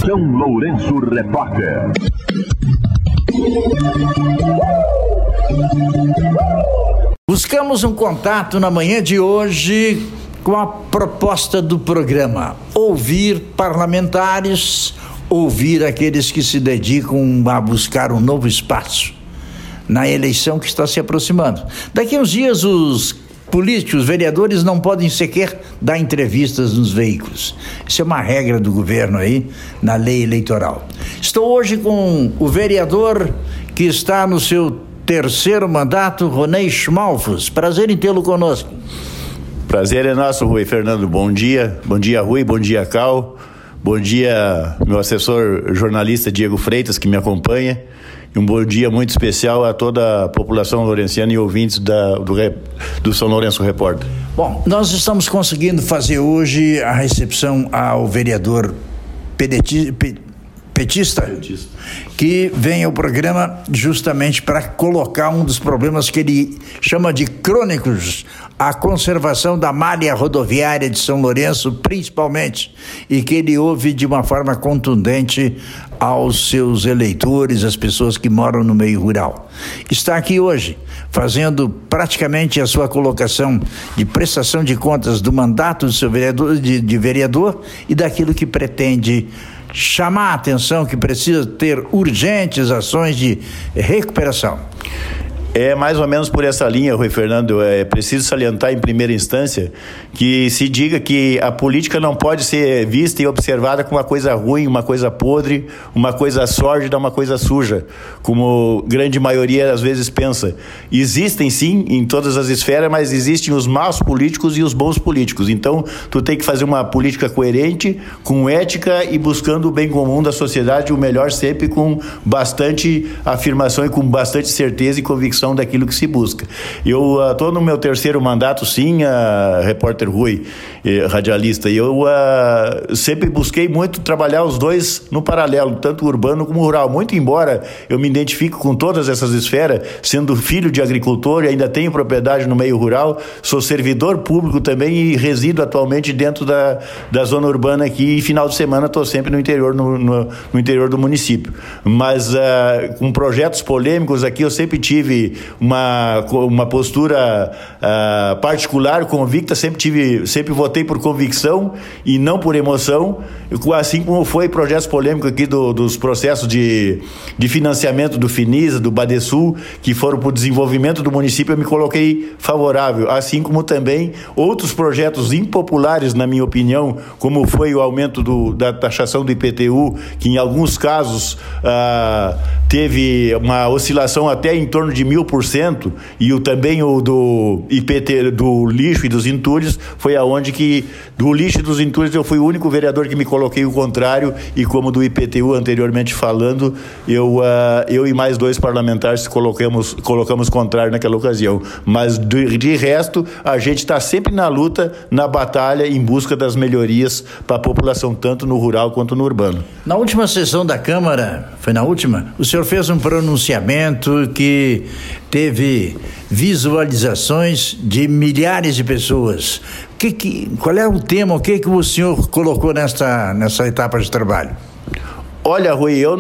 São Lourenço Repórter. Buscamos um contato na manhã de hoje com a proposta do programa: ouvir parlamentares, ouvir aqueles que se dedicam a buscar um novo espaço na eleição que está se aproximando. Daqui a uns dias os políticos, os vereadores não podem sequer dar entrevistas nos veículos. Isso é uma regra do governo aí, na lei eleitoral. Estou hoje com o vereador que está no seu terceiro mandato, Ronei Schmalfus. Prazer em tê-lo conosco. Prazer é nosso, Rui Fernando. Bom dia, Rui, bom dia, Cal. Bom dia, meu assessor jornalista Diego Freitas, que me acompanha. E um bom dia muito especial a toda a população lourenciana e ouvintes do São Lourenço Repórter. Bom, nós estamos conseguindo fazer hoje a recepção ao vereador petista, que vem ao programa justamente para colocar um dos problemas que ele chama de crônicos, a conservação da malha rodoviária de São Lourenço, principalmente, e que ele ouve de uma forma contundente aos seus eleitores, as pessoas que moram no meio rural. Está aqui hoje, fazendo praticamente a sua colocação de prestação de contas do mandato do seu vereador, de vereador e daquilo que pretende chamar a atenção, que precisa ter urgentes ações de recuperação. É mais ou menos por essa linha, Rui Fernando. É preciso salientar em primeira instância que se diga que a política não pode ser vista e observada como uma coisa ruim, uma coisa podre, uma coisa sórdida, uma coisa suja, como grande maioria às vezes pensa. Existem sim em todas as esferas, mas existem os maus políticos e os bons políticos. Então, tu tem que fazer uma política coerente, com ética e buscando o bem comum da sociedade, o melhor sempre com bastante afirmação e com bastante certeza e convicção daquilo que se busca. Eu estou no meu terceiro mandato, sim, repórter Rui, radialista, e eu sempre busquei muito trabalhar os dois no paralelo, tanto urbano como rural, muito embora eu me identifique com todas essas esferas, sendo filho de agricultor e ainda tenho propriedade no meio rural, sou servidor público também e resido atualmente dentro da zona urbana aqui, e final de semana estou sempre no interior, no interior do município. Mas com projetos polêmicos aqui eu sempre tive uma postura particular, convicta, sempre votei por convicção e não por emoção, assim como foi projetos polêmicos aqui dos processos de financiamento do Finisa, do Badesul, que foram para o desenvolvimento do município, eu me coloquei favorável, assim como também outros projetos impopulares, na minha opinião, como foi o aumento da taxação do IPTU, que em alguns casos teve uma oscilação até em torno de 1.000%, e também o do IPT, do lixo e dos entulhos, foi aonde que do lixo e dos entulhos eu fui o único vereador que me coloquei o contrário, e como do IPTU anteriormente falando, eu e mais 2 parlamentares colocamos contrário naquela ocasião, mas de resto a gente está sempre na luta, na batalha, em busca das melhorias para a população, tanto no rural quanto no urbano. Na última sessão da Câmara, foi na última, o senhor fez um pronunciamento que teve visualizações de milhares de pessoas. Qual é o tema, o que o senhor colocou nessa etapa de trabalho? Olha, Rui, eu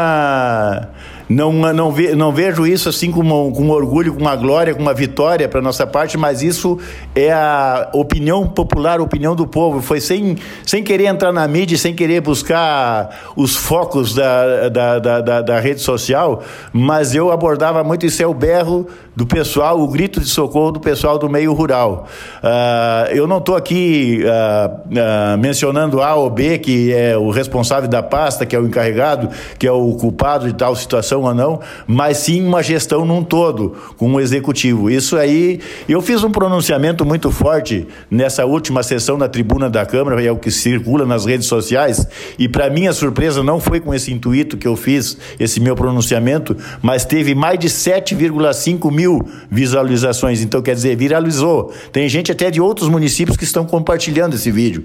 não vejo isso assim com orgulho, com uma glória, com uma vitória para nossa parte, mas isso é a opinião popular, a opinião do povo. Foi sem querer entrar na mídia, sem querer buscar os focos da rede social, mas eu abordava muito isso, é o berro do pessoal, o grito de socorro do pessoal do meio rural. Eu não estou aqui mencionando A ou B, que é o responsável da pasta, que é o encarregado, que é o culpado de tal situação ou não, mas sim uma gestão num todo, com o executivo. Isso aí, eu fiz um pronunciamento muito forte nessa última sessão na tribuna da Câmara, é o que circula nas redes sociais, e para minha surpresa não foi com esse intuito que eu fiz esse meu pronunciamento, mas teve mais de 7,5 mil visualizações, então quer dizer, viralizou. Tem gente até de outros municípios que estão compartilhando esse vídeo,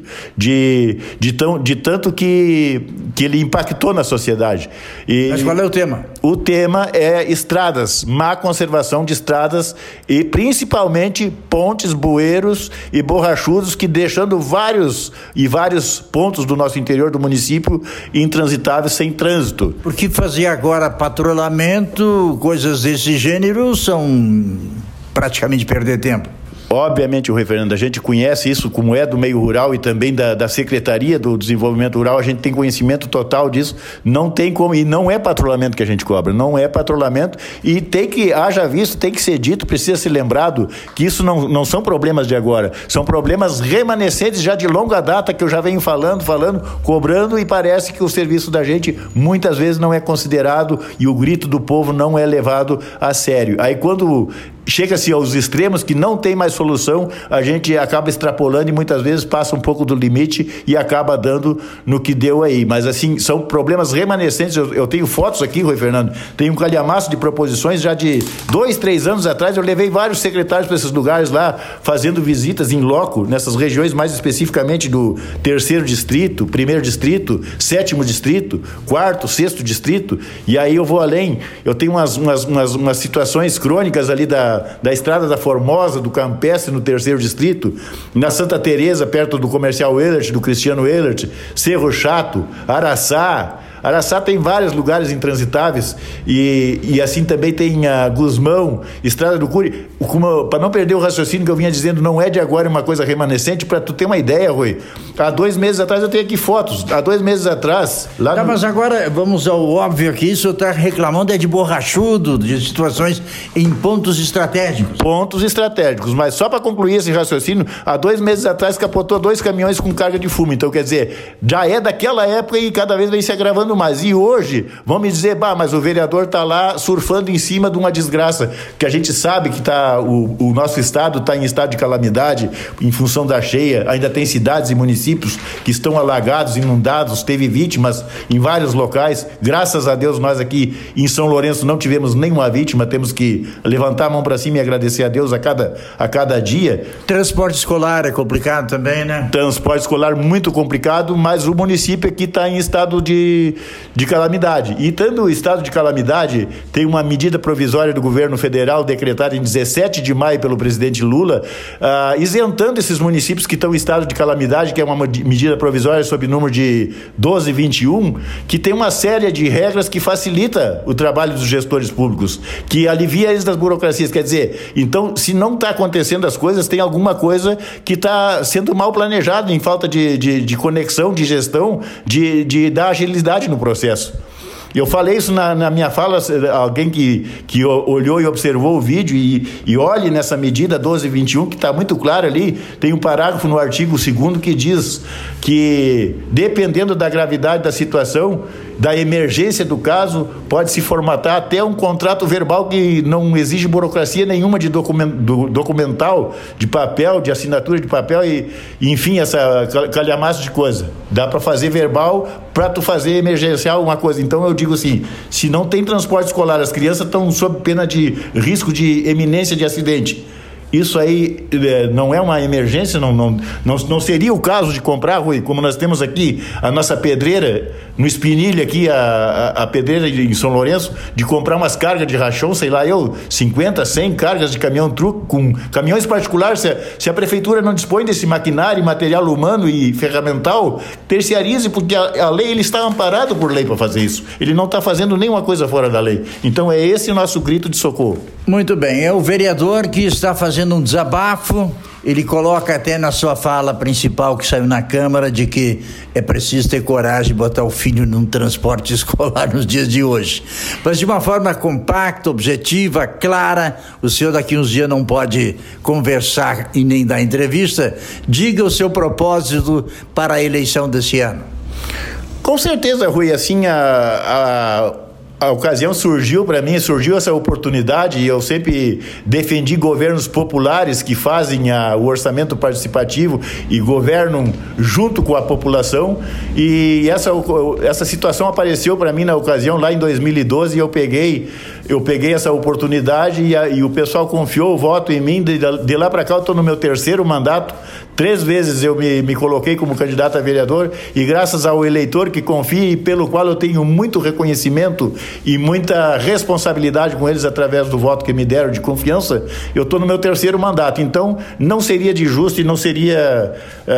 de tanto que ele impactou na sociedade. Mas qual é o tema? o tema é estradas, má conservação de estradas e principalmente pontes, bueiros e borrachudos, que deixando vários pontos do nosso interior do município intransitáveis, sem trânsito. Porque fazer agora patrulhamento, coisas desse gênero, são praticamente perder tempo. Obviamente, Rui Fernando, a gente conhece isso, como é do meio rural e também da Secretaria do Desenvolvimento Rural, a gente tem conhecimento total disso, não tem como, e não é patrulhamento que a gente cobra, não é patrulhamento, e tem que, haja visto, tem que ser dito, precisa ser lembrado que isso não são problemas de agora, são problemas remanescentes já de longa data, que eu já venho falando, cobrando, e parece que o serviço da gente muitas vezes não é considerado e o grito do povo não é levado a sério. Aí quando chega-se aos extremos que não tem mais solução, a gente acaba extrapolando e muitas vezes passa um pouco do limite e acaba dando no que deu aí. Mas assim, são problemas remanescentes. Eu tenho fotos aqui, Rui Fernando, tem um calhamaço de proposições já de 2-3 anos atrás. Eu levei vários secretários para esses lugares lá, fazendo visitas em loco, nessas regiões mais especificamente do 3º distrito, 1º distrito, 7º distrito, 4º, 6º distrito, e aí eu vou além. Eu tenho umas situações crônicas ali da Estrada da Formosa, do Campestre, no 3º distrito, na Santa Teresa, perto do Comercial Ehlert, do Cristiano Ehlert, Cerro Chato, Araçá. Araçá tem vários lugares intransitáveis e assim também tem a Gusmão, Estrada do Curi. Para não perder o raciocínio que eu vinha dizendo, não é de agora uma coisa remanescente. Para tu ter uma ideia, Rui, há 2 meses atrás, eu tenho aqui fotos, há 2 meses atrás lá Mas agora vamos ao óbvio aqui, isso está reclamando de borrachudo, de situações em pontos estratégicos, mas só para concluir esse raciocínio, há 2 meses atrás capotou 2 caminhões com carga de fumo. Então quer dizer, já é daquela época e cada vez vem se agravando mais. E hoje, vão me dizer, mas o vereador está lá surfando em cima de uma desgraça, que a gente sabe que o nosso estado está em estado de calamidade em função da cheia. Ainda tem cidades e municípios que estão alagados, inundados, teve vítimas em vários locais. Graças a Deus, nós aqui em São Lourenço não tivemos nenhuma vítima, temos que levantar a mão para cima e agradecer a Deus a cada dia. Transporte escolar é complicado também, né? Transporte escolar muito complicado, mas o município aqui está em estado de calamidade. E estando em estado de calamidade, tem uma medida provisória do governo federal decretada em 17 de maio pelo presidente Lula, isentando esses municípios que estão em estado de calamidade, que é uma medida provisória sob o número de 1221, que tem uma série de regras que facilita o trabalho dos gestores públicos, que alivia eles das burocracias. Quer dizer, então, se não está acontecendo as coisas, tem alguma coisa que está sendo mal planejada, em falta de conexão, de gestão, de dar agilidade no processo. Eu falei isso na minha fala, alguém que olhou e observou o vídeo e olhe nessa medida 1221, que está muito claro ali, tem um parágrafo no artigo 2º que diz que, dependendo da gravidade da situação, da emergência do caso, pode-se formatar até um contrato verbal que não exige burocracia nenhuma de documental, de papel, de assinatura de papel e enfim, essa calhamaço de coisa. Dá para fazer verbal para tu fazer emergencial uma coisa. Então eu digo assim, se não tem transporte escolar, as crianças estão sob pena de risco de eminência de acidente. Isso aí não é uma emergência, não seria o caso de comprar, Rui, como nós temos aqui a nossa pedreira, no Espinilha aqui, a pedreira em São Lourenço, de comprar umas cargas de rachão, 50, 100 cargas de caminhão-truque, com caminhões particulares. Se a prefeitura não dispõe desse maquinário, material humano e ferramental, terciarize, porque a lei, ele está amparado por lei para fazer isso. Ele não está fazendo nenhuma coisa fora da lei. Então é esse o nosso grito de socorro. Muito bem, é o vereador que está fazendo um desabafo. Ele coloca até na sua fala principal que saiu na Câmara de que é preciso ter coragem de botar o filho num transporte escolar nos dias de hoje. Mas de uma forma compacta, objetiva, clara, o senhor daqui uns dias não pode conversar e nem dar entrevista. Diga o seu propósito para a eleição desse ano. Com certeza, Rui, assim a ocasião surgiu essa oportunidade, e eu sempre defendi governos populares que fazem o orçamento participativo e governam junto com a população, e essa situação apareceu para mim na ocasião lá em 2012, e eu peguei essa oportunidade e o pessoal confiou o voto em mim. De lá para cá eu estou no meu 3º mandato, 3 vezes eu me coloquei como candidato a vereador e graças ao eleitor que confia e pelo qual eu tenho muito reconhecimento e muita responsabilidade com eles através do voto que me deram de confiança, eu estou no meu 3º mandato. Então, não seria de justo e não seria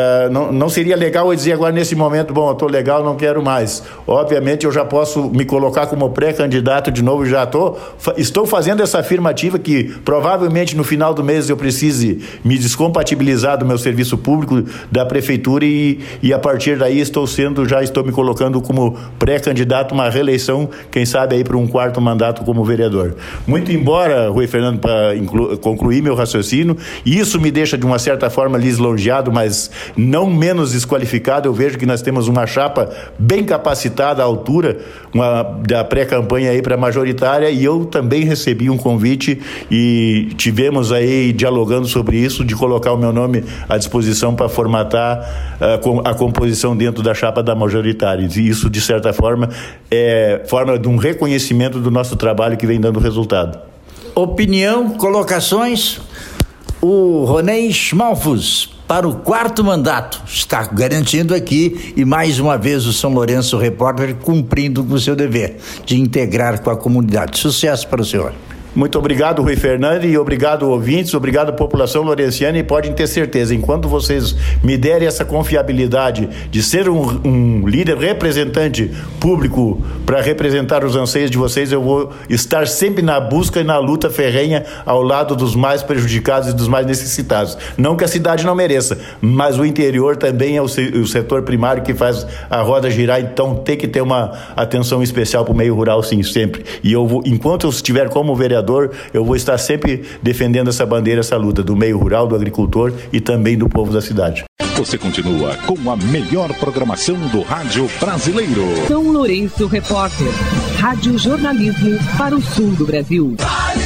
legal eu dizer agora nesse momento, bom, eu estou legal, não quero mais. Obviamente, eu já posso me colocar como pré-candidato de novo, já estou fazendo essa afirmativa que provavelmente no final do mês eu precise me descompatibilizar do meu serviço público da prefeitura e a partir daí já estou me colocando como pré-candidato a uma reeleição, quem sabe aí para um 4º mandato como vereador. Muito embora, Rui Fernando, para concluir meu raciocínio, isso me deixa de uma certa forma lisonjeado, mas não menos desqualificado. Eu vejo que nós temos uma chapa bem capacitada à altura da pré-campanha aí para a majoritária e eu também recebi um convite e tivemos aí dialogando sobre isso, de colocar o meu nome à disposição para formatar a composição dentro da chapa da majoritária. E isso, de certa forma, é forma de um reconhecimento do nosso trabalho que vem dando resultado. Opinião, colocações? O Ronei Schmalfus, para o 4º mandato, está garantindo aqui e mais uma vez o São Lourenço Repórter cumprindo com o seu dever de integrar com a comunidade. Sucesso para o senhor. Muito obrigado, Rui Fernando, e obrigado, ouvintes, obrigado, população lourenciana, e podem ter certeza, enquanto vocês me derem essa confiabilidade de ser um líder representante público para representar os anseios de vocês, eu vou estar sempre na busca e na luta ferrenha ao lado dos mais prejudicados e dos mais necessitados. Não que a cidade não mereça, mas o interior também é o setor primário que faz a roda girar, então tem que ter uma atenção especial para o meio rural, sim, sempre. E enquanto eu estiver como vereador, eu vou estar sempre defendendo essa bandeira, essa luta do meio rural, do agricultor e também do povo da cidade. Você continua com a melhor programação do rádio brasileiro. São Lourenço Repórter, rádio jornalismo para o sul do Brasil.